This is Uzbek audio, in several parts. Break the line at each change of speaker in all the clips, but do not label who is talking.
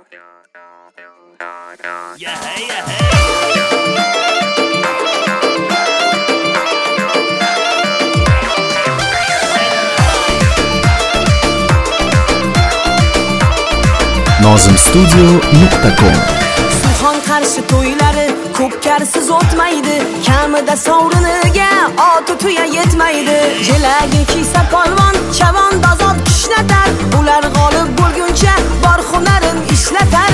nozimstudio.com
Suxon qarshi to'ylari ko'pkarsiz o'tmaydi, kamida sovriniga oti tuya yetmaydi. Jelagi kiysa polvon, chavandoz ot kishlatar, ular g'olib bo'lguncha bor hunarin ishlatar.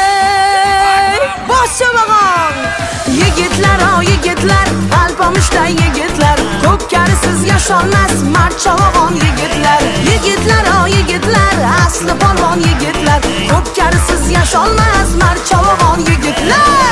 Boshchavag'on yigitlar, o yigitlar, alpomushday yigitlar, ko'pkarsiz yasholmas marchavag'on yigitlar. Yigitlar, o yigitlar, asli polvon yigitlar, ko'pkarsiz yasholmas marchavag'on yigitlar.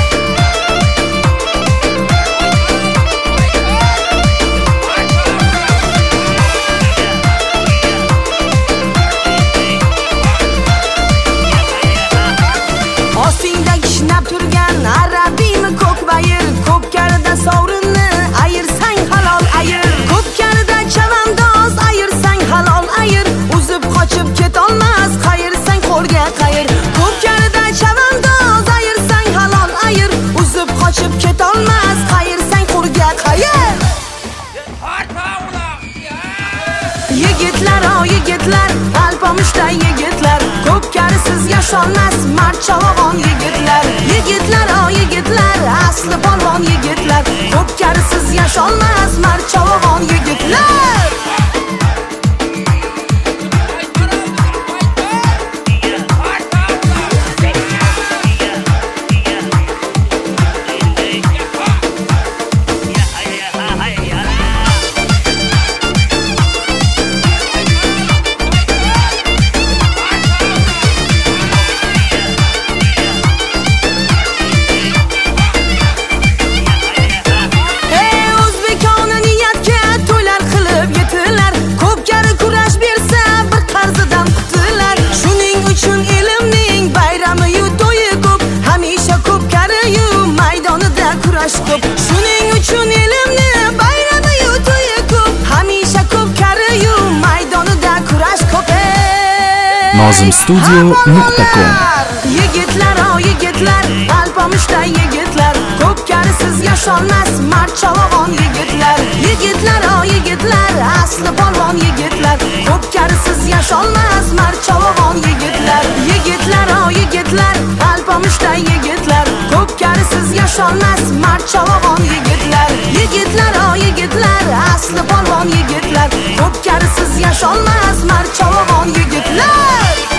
Ostingda kishnab turgan arabiymi ko'kbayir, ko'pkarida sovrinni ayirsang halol ayir. Ko'pkarida chavandoz ayirsang halol ayir, uzib qochib ketolmas qayirsang qo'lga qayir. Ko'pkarida chavandoz ayirsang halol ayir, uzib qochib ketolmas qayirsang qo'lga qayir. Yigitlar, o yigitlar, alpomushday yigitlar, ko'pkarsiz yasholmas marchavag'on yigitlar. Yigitlar, o yigitlar, asli polvon yigitlar, ko'pkarsiz yasholmas marchavag'on yigitlar. Shuning uchun elimni bayrami to'yi ko'p, hamisha ko'pkariyu maydonida kurash ko'p.
nozimstudio.com
Yigitlar, o yigitlar, alpomushday yigitlar, ko'pkarsiz yasholmas marchavag'on yigitlar. Yigitlar, o yigitlar, asli polvon yigitlar, ko'pkarsiz yasholmas marchavag'on yigitlar. Yigitlar, o yigitlar, alpomushday yigitlar, ko'pkarsiz yasholmas marchavag'on yigitlar. Yigitlar, o yigitlar, asli polvon yigitlar, ko'pkarsiz yasholmas marchavag'on yigitlar.